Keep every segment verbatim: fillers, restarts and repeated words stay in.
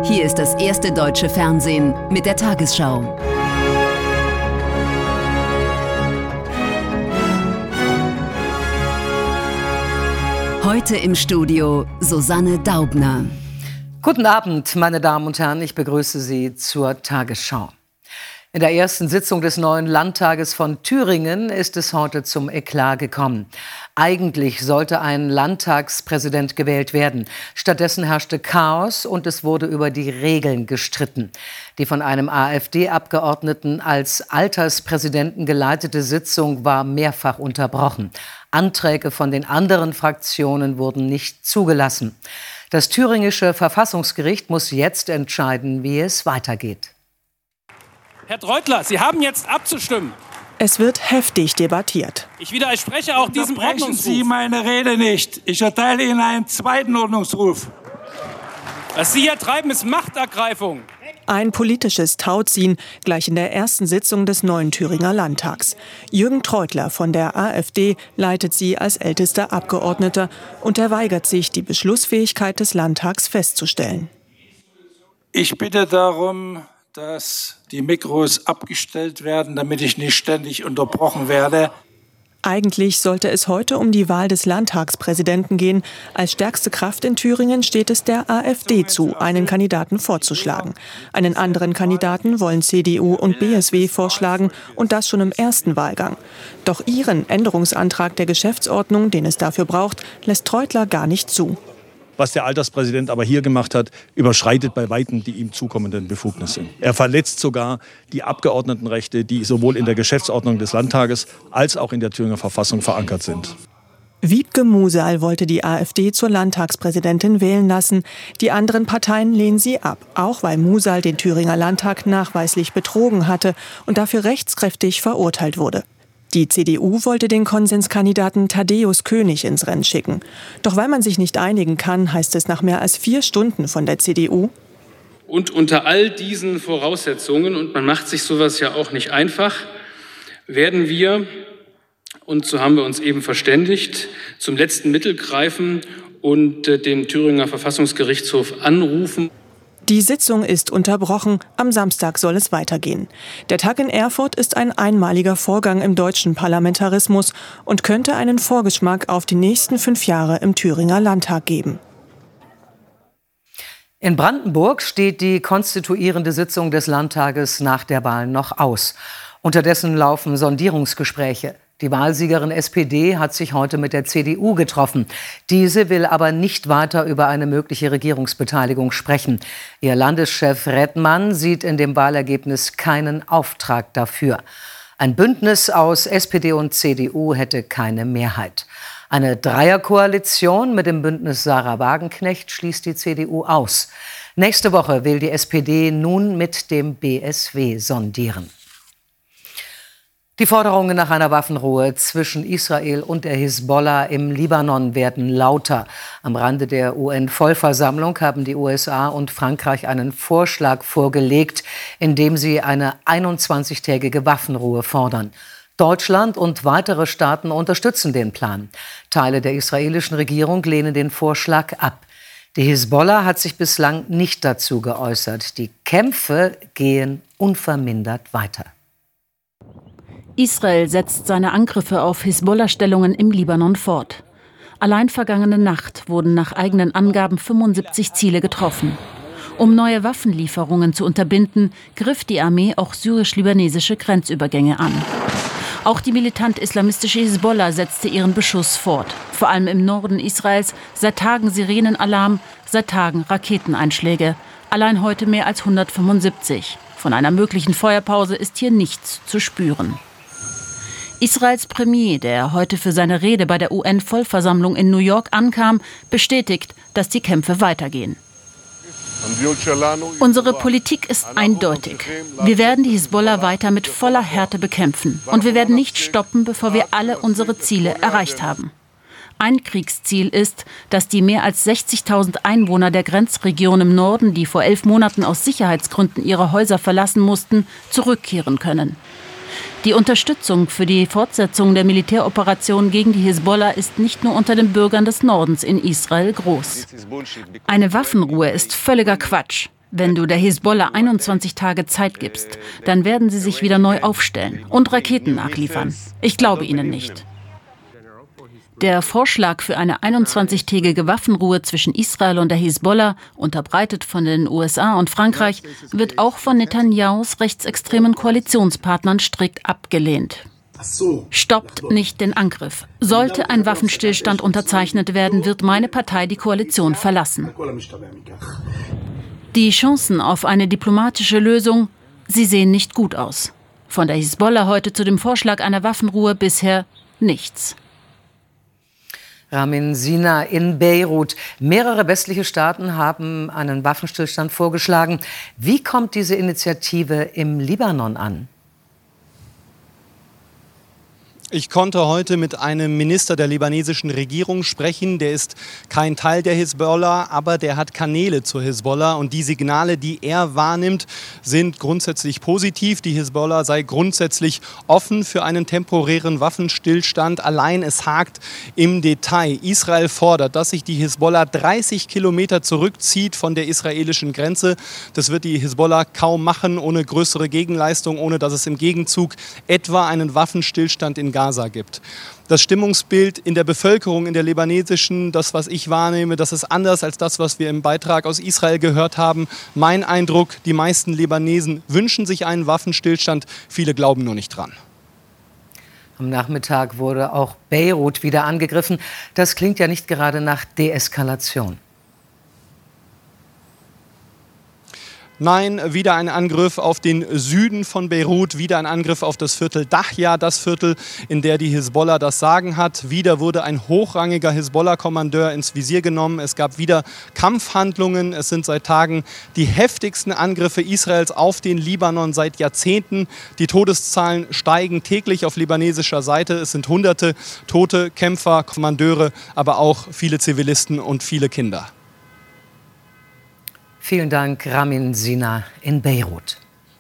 Hier ist das erste deutsche Fernsehen mit der Tagesschau. Heute im Studio Susanne Daubner. Guten Abend, meine Damen und Herren, ich begrüße Sie zur Tagesschau. In der ersten Sitzung des neuen Landtages von Thüringen ist es heute zum Eklat gekommen. Eigentlich sollte ein Landtagspräsident gewählt werden. Stattdessen herrschte Chaos und es wurde über die Regeln gestritten. Die von einem AfD-Abgeordneten als Alterspräsidenten geleitete Sitzung war mehrfach unterbrochen. Anträge von den anderen Fraktionen wurden nicht zugelassen. Das thüringische Verfassungsgericht muss jetzt entscheiden, wie es weitergeht. Herr Treutler, Sie haben jetzt abzustimmen. Es wird heftig debattiert. Ich widerspreche auch diesem Ordnungsruf. Sie meine Rede nicht. Ich erteile Ihnen einen zweiten Ordnungsruf. Was Sie hier treiben, ist Machtergreifung. Ein politisches Tauziehen gleich in der ersten Sitzung des neuen Thüringer Landtags. Jürgen Treutler von der AfD leitet sie als ältester Abgeordneter und er weigert sich, die Beschlussfähigkeit des Landtags festzustellen. Ich bitte darum, dass die Mikros abgestellt werden, damit ich nicht ständig unterbrochen werde. Eigentlich sollte es heute um die Wahl des Landtagspräsidenten gehen. Als stärkste Kraft in Thüringen steht es der AfD zu, einen Kandidaten vorzuschlagen. Einen anderen Kandidaten wollen C D U und B S W vorschlagen und das schon im ersten Wahlgang. Doch ihren Änderungsantrag der Geschäftsordnung, den es dafür braucht, lässt Treutler gar nicht zu. Was der Alterspräsident aber hier gemacht hat, überschreitet bei weitem die ihm zukommenden Befugnisse. Er verletzt sogar die Abgeordnetenrechte, die sowohl in der Geschäftsordnung des Landtages als auch in der Thüringer Verfassung verankert sind. Wiebke Musal wollte die AfD zur Landtagspräsidentin wählen lassen. Die anderen Parteien lehnen sie ab, auch weil Musal den Thüringer Landtag nachweislich betrogen hatte und dafür rechtskräftig verurteilt wurde. Die C D U wollte den Konsenskandidaten Thaddäus König ins Rennen schicken. Doch weil man sich nicht einigen kann, heißt es nach mehr als vier Stunden von der C D U: Und unter all diesen Voraussetzungen, und man macht sich sowas ja auch nicht einfach, werden wir, und so haben wir uns eben verständigt, zum letzten Mittel greifen und den Thüringer Verfassungsgerichtshof anrufen. Die Sitzung ist unterbrochen. Am Samstag soll es weitergehen. Der Tag in Erfurt ist ein einmaliger Vorgang im deutschen Parlamentarismus und könnte einen Vorgeschmack auf die nächsten fünf Jahre im Thüringer Landtag geben. In Brandenburg steht die konstituierende Sitzung des Landtages nach der Wahl noch aus. Unterdessen laufen Sondierungsgespräche. Die Wahlsiegerin S P D hat sich heute mit der C D U getroffen. Diese will aber nicht weiter über eine mögliche Regierungsbeteiligung sprechen. Ihr Landeschef Redmann sieht in dem Wahlergebnis keinen Auftrag dafür. Ein Bündnis aus S P D und C D U hätte keine Mehrheit. Eine Dreierkoalition mit dem Bündnis Sarah Wagenknecht schließt die C D U aus. Nächste Woche will die S P D nun mit dem B S W sondieren. Die Forderungen nach einer Waffenruhe zwischen Israel und der Hisbollah im Libanon werden lauter. Am Rande der U N-Vollversammlung haben die U S A und Frankreich einen Vorschlag vorgelegt, in dem sie eine einundzwanzigtägige Waffenruhe fordern. Deutschland und weitere Staaten unterstützen den Plan. Teile der israelischen Regierung lehnen den Vorschlag ab. Die Hisbollah hat sich bislang nicht dazu geäußert. Die Kämpfe gehen unvermindert weiter. Israel setzt seine Angriffe auf Hisbollah-Stellungen im Libanon fort. Allein vergangene Nacht wurden nach eigenen Angaben fünfundsiebzig Ziele getroffen. Um neue Waffenlieferungen zu unterbinden, griff die Armee auch syrisch-libanesische Grenzübergänge an. Auch die militant-islamistische Hisbollah setzte ihren Beschuss fort. Vor allem im Norden Israels seit Tagen Sirenenalarm, seit Tagen Raketeneinschläge. Allein heute mehr als hundertfünfundsiebzig. Von einer möglichen Feuerpause ist hier nichts zu spüren. Israels Premier, der heute für seine Rede bei der U N-Vollversammlung in New York ankam, bestätigt, dass die Kämpfe weitergehen. Unsere Politik ist eindeutig. Wir werden die Hisbollah weiter mit voller Härte bekämpfen. Und wir werden nicht stoppen, bevor wir alle unsere Ziele erreicht haben. Ein Kriegsziel ist, dass die mehr als sechzigtausend Einwohner der Grenzregion im Norden, die vor elf Monaten aus Sicherheitsgründen ihre Häuser verlassen mussten, zurückkehren können. Die Unterstützung für die Fortsetzung der Militäroperation gegen die Hisbollah ist nicht nur unter den Bürgern des Nordens in Israel groß. Eine Waffenruhe ist völliger Quatsch. Wenn du der Hisbollah einundzwanzig Tage Zeit gibst, dann werden sie sich wieder neu aufstellen und Raketen nachliefern. Ich glaube ihnen nicht. Der Vorschlag für eine einundzwanzigtägige Waffenruhe zwischen Israel und der Hisbollah, unterbreitet von den U S A und Frankreich, wird auch von Netanyahus rechtsextremen Koalitionspartnern strikt abgelehnt. Stoppt nicht den Angriff. Sollte ein Waffenstillstand unterzeichnet werden, wird meine Partei die Koalition verlassen. Die Chancen auf eine diplomatische Lösung, sie sehen nicht gut aus. Von der Hisbollah heute zu dem Vorschlag einer Waffenruhe bisher nichts. Ramin Sina in Beirut. Mehrere westliche Staaten haben einen Waffenstillstand vorgeschlagen. Wie kommt diese Initiative im Libanon an? Ich konnte heute mit einem Minister der libanesischen Regierung sprechen. Der ist kein Teil der Hisbollah, aber der hat Kanäle zur Hisbollah. Und die Signale, die er wahrnimmt, sind grundsätzlich positiv. Die Hisbollah sei grundsätzlich offen für einen temporären Waffenstillstand. Allein es hakt im Detail. Israel fordert, dass sich die Hisbollah dreißig Kilometer zurückzieht von der israelischen Grenze. Das wird die Hisbollah kaum machen, ohne größere Gegenleistung, ohne dass es im Gegenzug etwa einen Waffenstillstand in Gaza gibt. Das Stimmungsbild in der Bevölkerung, in der libanesischen, das, was ich wahrnehme, das ist anders als das, was wir im Beitrag aus Israel gehört haben. Mein Eindruck, die meisten Libanesen wünschen sich einen Waffenstillstand, viele glauben nur nicht dran. Am Nachmittag wurde auch Beirut wieder angegriffen. Das klingt ja nicht gerade nach Deeskalation. Nein, wieder ein Angriff auf den Süden von Beirut, wieder ein Angriff auf das Viertel Dahya, das Viertel, in der die Hisbollah das Sagen hat. Wieder wurde ein hochrangiger Hisbollah-Kommandeur ins Visier genommen. Es gab wieder Kampfhandlungen. Es sind seit Tagen die heftigsten Angriffe Israels auf den Libanon seit Jahrzehnten. Die Todeszahlen steigen täglich auf libanesischer Seite. Es sind hunderte tote Kämpfer, Kommandeure, aber auch viele Zivilisten und viele Kinder. Vielen Dank, Ramin Sina in Beirut.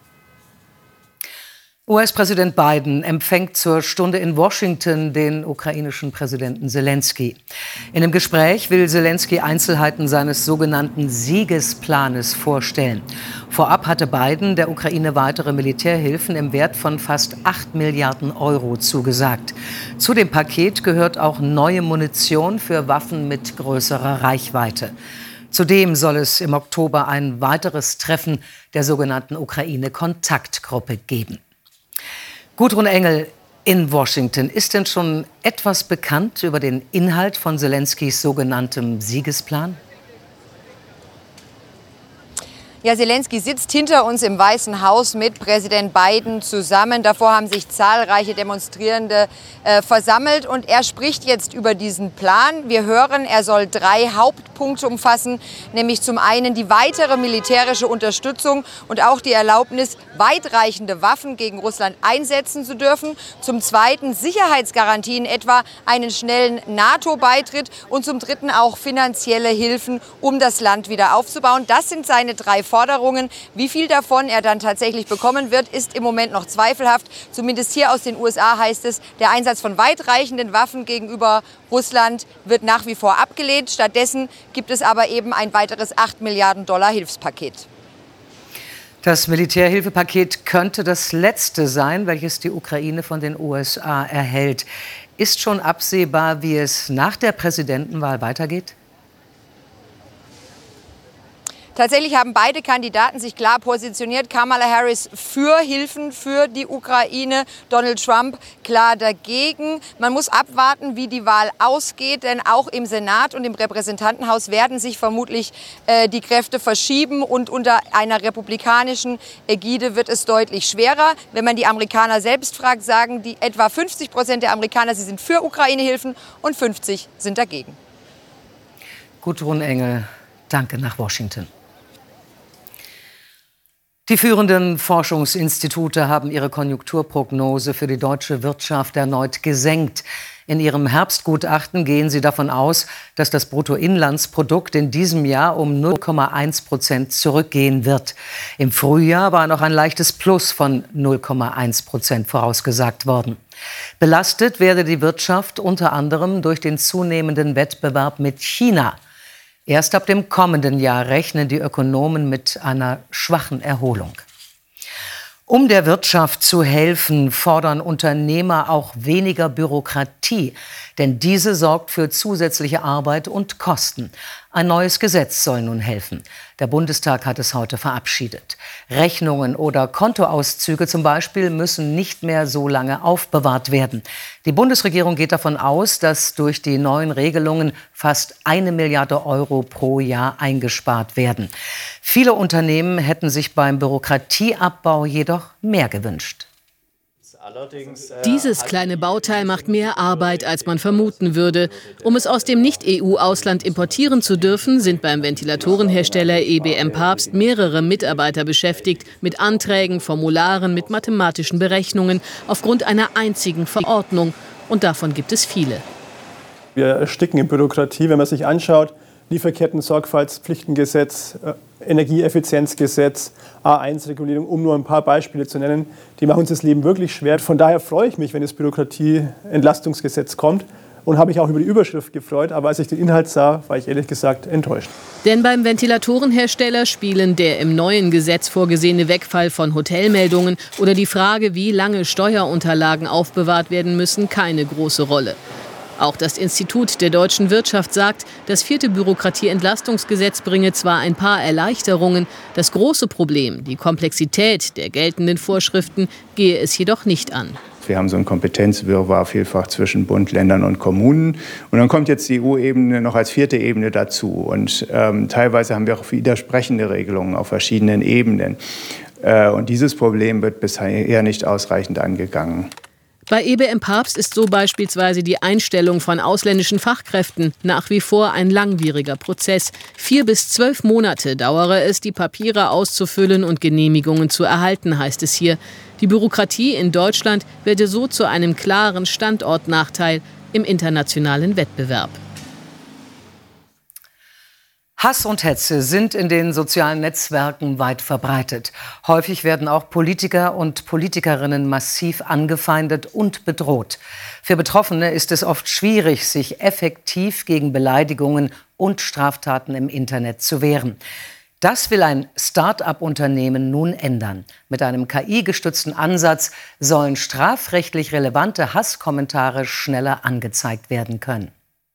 U S-Präsident Biden empfängt zur Stunde in Washington den ukrainischen Präsidenten Selenskyj. In dem Gespräch will Selenskyj Einzelheiten seines sogenannten Siegesplanes vorstellen. Vorab hatte Biden der Ukraine weitere Militärhilfen im Wert von fast acht Milliarden Euro zugesagt. Zu dem Paket gehört auch neue Munition für Waffen mit größerer Reichweite. Zudem soll es im Oktober ein weiteres Treffen der sogenannten Ukraine-Kontaktgruppe geben. Gudrun Engel in Washington. Ist denn schon etwas bekannt über den Inhalt von Selenskys sogenanntem Siegesplan? Ja, Selenskyj sitzt hinter uns im Weißen Haus mit Präsident Biden zusammen. Davor haben sich zahlreiche Demonstrierende äh, versammelt und er spricht jetzt über diesen Plan. Wir hören, er soll drei Hauptpunkte umfassen, nämlich zum einen die weitere militärische Unterstützung und auch die Erlaubnis, weitreichende Waffen gegen Russland einsetzen zu dürfen. Zum zweiten Sicherheitsgarantien, etwa einen schnellen NATO-Beitritt und zum dritten auch finanzielle Hilfen, um das Land wieder aufzubauen. Das sind seine drei Forderungen. Wie viel davon er dann tatsächlich bekommen wird, ist im Moment noch zweifelhaft. Zumindest hier aus den U S A heißt es, der Einsatz von weitreichenden Waffen gegenüber Russland wird nach wie vor abgelehnt. Stattdessen gibt es aber eben ein weiteres acht Milliarden Dollar Hilfspaket. Das Militärhilfepaket könnte das letzte sein, welches die Ukraine von den U S A erhält. Ist schon absehbar, wie es nach der Präsidentenwahl weitergeht? Tatsächlich haben beide Kandidaten sich klar positioniert. Kamala Harris für Hilfen für die Ukraine, Donald Trump klar dagegen. Man muss abwarten, wie die Wahl ausgeht, denn auch im Senat und im Repräsentantenhaus werden sich vermutlich äh, die Kräfte verschieben und unter einer republikanischen Ägide wird es deutlich schwerer. Wenn man die Amerikaner selbst fragt, sagen die etwa fünfzig Prozent der Amerikaner, sie sind für Ukraine-Hilfen und fünfzig sind dagegen. Gudrun Engel, danke nach Washington. Die führenden Forschungsinstitute haben ihre Konjunkturprognose für die deutsche Wirtschaft erneut gesenkt. In ihrem Herbstgutachten gehen sie davon aus, dass das Bruttoinlandsprodukt in diesem Jahr um null Komma eins Prozent zurückgehen wird. Im Frühjahr war noch ein leichtes Plus von null Komma eins Prozent vorausgesagt worden. Belastet werde die Wirtschaft unter anderem durch den zunehmenden Wettbewerb mit China. Erst ab dem kommenden Jahr rechnen die Ökonomen mit einer schwachen Erholung. Um der Wirtschaft zu helfen, fordern Unternehmer auch weniger Bürokratie, denn diese sorgt für zusätzliche Arbeit und Kosten. Ein neues Gesetz soll nun helfen. Der Bundestag hat es heute verabschiedet. Rechnungen oder Kontoauszüge zum Beispiel müssen nicht mehr so lange aufbewahrt werden. Die Bundesregierung geht davon aus, dass durch die neuen Regelungen fast eine Milliarde Euro pro Jahr eingespart werden. Viele Unternehmen hätten sich beim Bürokratieabbau jedoch mehr gewünscht. Dieses kleine Bauteil macht mehr Arbeit, als man vermuten würde. Um es aus dem Nicht-E U-Ausland importieren zu dürfen, sind beim Ventilatorenhersteller E B M Papst mehrere Mitarbeiter beschäftigt, mit Anträgen, Formularen, mit mathematischen Berechnungen, aufgrund einer einzigen Verordnung. Und davon gibt es viele. Wir ersticken in Bürokratie, wenn man sich anschaut, Lieferketten-Sorgfaltspflichtengesetz, Energieeffizienzgesetz, A eins Regulierung, um nur ein paar Beispiele zu nennen. Die machen uns das Leben wirklich schwer. Von daher freue ich mich, wenn das Bürokratie-Entlastungsgesetz kommt. Und habe mich auch über die Überschrift gefreut. Aber als ich den Inhalt sah, war ich ehrlich gesagt enttäuscht. Denn beim Ventilatorenhersteller spielen der im neuen Gesetz vorgesehene Wegfall von Hotelmeldungen oder die Frage, wie lange Steuerunterlagen aufbewahrt werden müssen, keine große Rolle. Auch das Institut der deutschen Wirtschaft sagt, das vierte Bürokratieentlastungsgesetz bringe zwar ein paar Erleichterungen, das große Problem, die Komplexität der geltenden Vorschriften, gehe es jedoch nicht an. Wir haben so einen Kompetenzwirrwarr vielfach zwischen Bund, Ländern und Kommunen. Und dann kommt jetzt die E U-Ebene noch als vierte Ebene dazu. Und ähm, teilweise haben wir auch widersprechende Regelungen auf verschiedenen Ebenen. Äh, und dieses Problem wird bisher nicht ausreichend angegangen. Bei E B M Papst ist so beispielsweise die Einstellung von ausländischen Fachkräften nach wie vor ein langwieriger Prozess. Vier bis zwölf Monate dauere es, die Papiere auszufüllen und Genehmigungen zu erhalten, heißt es hier. Die Bürokratie in Deutschland werde so zu einem klaren Standortnachteil im internationalen Wettbewerb. Hass und Hetze sind in den sozialen Netzwerken weit verbreitet. Häufig werden auch Politiker und Politikerinnen massiv angefeindet und bedroht. Für Betroffene ist es oft schwierig, sich effektiv gegen Beleidigungen und Straftaten im Internet zu wehren. Das will ein Start-up-Unternehmen nun ändern. Mit einem K I-gestützten Ansatz sollen strafrechtlich relevante Hasskommentare schneller angezeigt werden können.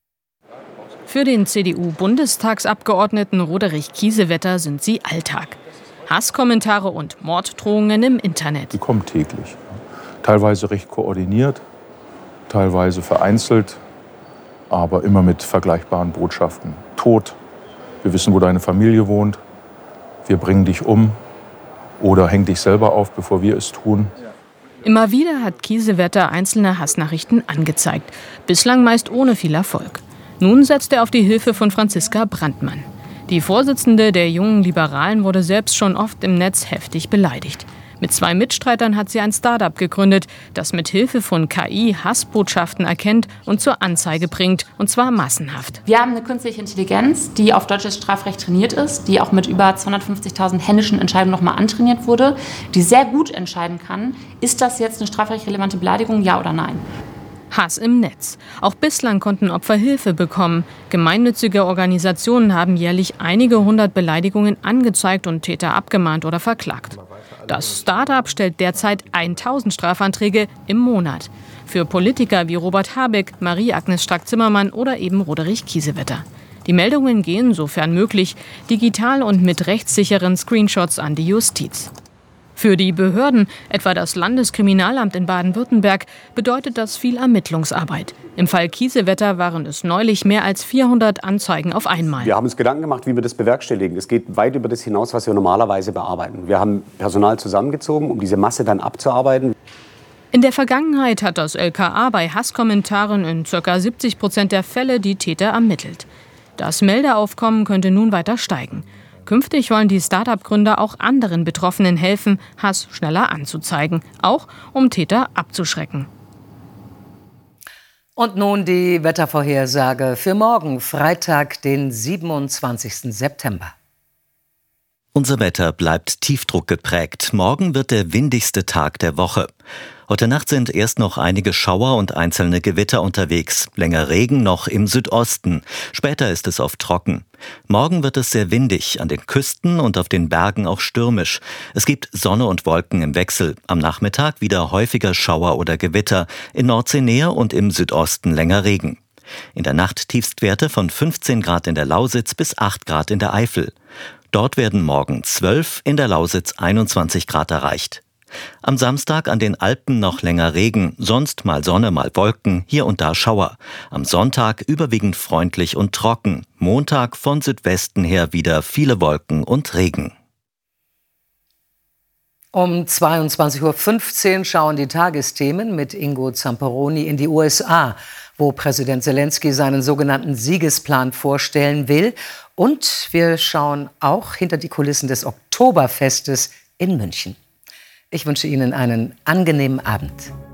Für den C D U-Bundestagsabgeordneten Roderich Kiesewetter sind sie Alltag. Hasskommentare und Morddrohungen im Internet. Die kommen täglich. Teilweise recht koordiniert, teilweise vereinzelt, aber immer mit vergleichbaren Botschaften. Tod, wir wissen, wo deine Familie wohnt, wir bringen dich um oder häng dich selber auf, bevor wir es tun. Immer wieder hat Kiesewetter einzelne Hassnachrichten angezeigt, bislang meist ohne viel Erfolg. Nun setzt er auf die Hilfe von Franziska Brandmann. Die Vorsitzende der Jungen Liberalen wurde selbst schon oft im Netz heftig beleidigt. Mit zwei Mitstreitern hat sie ein Start-up gegründet, das mit Hilfe von K I Hassbotschaften erkennt und zur Anzeige bringt, und zwar massenhaft. Wir haben eine künstliche Intelligenz, die auf deutsches Strafrecht trainiert ist, die auch mit über zweihundertfünfzigtausend händischen Entscheidungen nochmal antrainiert wurde, die sehr gut entscheiden kann, ist das jetzt eine strafrechtrelevante Beleidigung, ja oder nein. Hass im Netz. Auch bislang konnten Opfer Hilfe bekommen. Gemeinnützige Organisationen haben jährlich einige hundert Beleidigungen angezeigt und Täter abgemahnt oder verklagt. Das Start-up stellt derzeit tausend Strafanträge im Monat. Für Politiker wie Robert Habeck, Marie-Agnes Strack-Zimmermann oder eben Roderich Kiesewetter. Die Meldungen gehen, sofern möglich, digital und mit rechtssicheren Screenshots an die Justiz. Für die Behörden, etwa das Landeskriminalamt in Baden-Württemberg, bedeutet das viel Ermittlungsarbeit. Im Fall Kiesewetter waren es neulich mehr als vierhundert Anzeigen auf einmal. Wir haben uns Gedanken gemacht, wie wir das bewerkstelligen. Es geht weit über das hinaus, was wir normalerweise bearbeiten. Wir haben Personal zusammengezogen, um diese Masse dann abzuarbeiten. In der Vergangenheit hat das L K A bei Hasskommentaren in ca. siebzig Prozent der Fälle die Täter ermittelt. Das Meldeaufkommen könnte nun weiter steigen. Künftig wollen die Start-up-Gründer auch anderen Betroffenen helfen, Hass schneller anzuzeigen, auch um Täter abzuschrecken. Und nun die Wettervorhersage für morgen, Freitag, den siebenundzwanzigsten September. Unser Wetter bleibt tiefdruckgeprägt. Morgen wird der windigste Tag der Woche. Heute Nacht sind erst noch einige Schauer und einzelne Gewitter unterwegs. Länger Regen noch im Südosten. Später ist es oft trocken. Morgen wird es sehr windig, an den Küsten und auf den Bergen auch stürmisch. Es gibt Sonne und Wolken im Wechsel. Am Nachmittag wieder häufiger Schauer oder Gewitter. In Nordseenähe und im Südosten länger Regen. In der Nacht Tiefstwerte von fünfzehn Grad in der Lausitz bis acht Grad in der Eifel. Dort werden morgen zwölf, in der Lausitz einundzwanzig Grad erreicht. Am Samstag an den Alpen noch länger Regen, sonst mal Sonne, mal Wolken, hier und da Schauer. Am Sonntag überwiegend freundlich und trocken. Montag von Südwesten her wieder viele Wolken und Regen. Um zweiundzwanzig Uhr fünfzehn schauen die Tagesthemen mit Ingo Zamperoni in die U S A, wo Präsident Zelensky seinen sogenannten Siegesplan vorstellen will. Und wir schauen auch hinter die Kulissen des Oktoberfestes in München. Ich wünsche Ihnen einen angenehmen Abend.